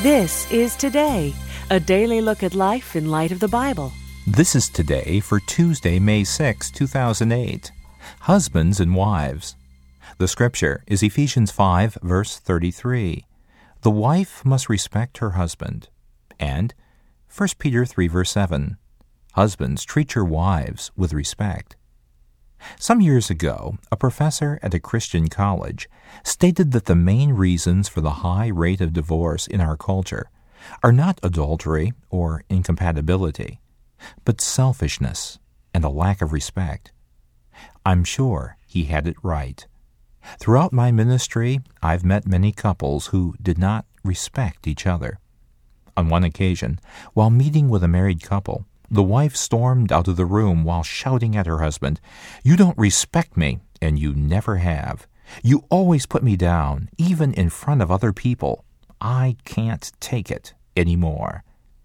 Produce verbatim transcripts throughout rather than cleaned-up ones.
This is Today, a daily look at life in light of the Bible. This is Today for Tuesday, May sixth, two thousand eight. Husbands and wives. The scripture is Ephesians five, verse thirty-three. The wife must respect her husband. And First Peter three, verse seven. Husbands, treat your wives with respect. Some years ago, a professor at a Christian college stated that the main reasons for the high rate of divorce in our culture are not adultery or incompatibility, but selfishness and a lack of respect. I'm sure he had it right. Throughout my ministry, I've met many couples who did not respect each other. On one occasion, while meeting with a married couple, the wife stormed out of the room while shouting at her husband, "You don't respect me, and you never have. You always put me down, even in front of other people. I can't take it anymore."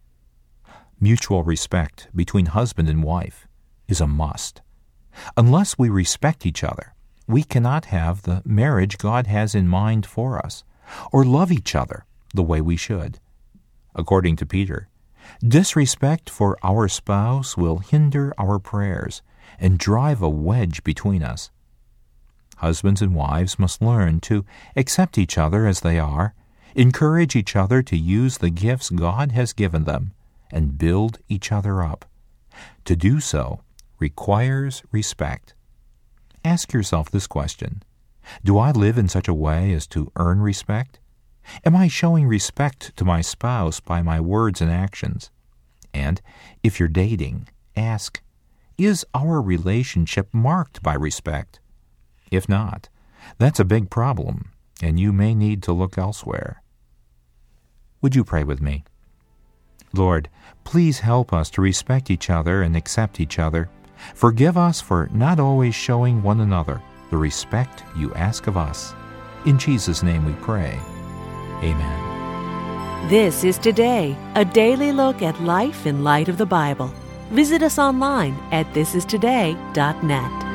Mutual respect between husband and wife is a must. Unless we respect each other, we cannot have the marriage God has in mind for us, or love each other the way we should. According to Peter, disrespect for our spouse will hinder our prayers and drive a wedge between us. Husbands and wives must learn to accept each other as they are, encourage each other to use the gifts God has given them, and build each other up. To do so requires respect. Ask yourself this question: do I live in such a way as to earn respect? Am I showing respect to my spouse by my words and actions? And if you're dating, ask, is our relationship marked by respect? If not, that's a big problem, and you may need to look elsewhere. Would you pray with me? Lord, please help us to respect each other and accept each other. Forgive us for not always showing one another the respect you ask of us. In Jesus' name we pray. Amen. This is Today, a daily look at life in light of the Bible. Visit us online at this is today dot net.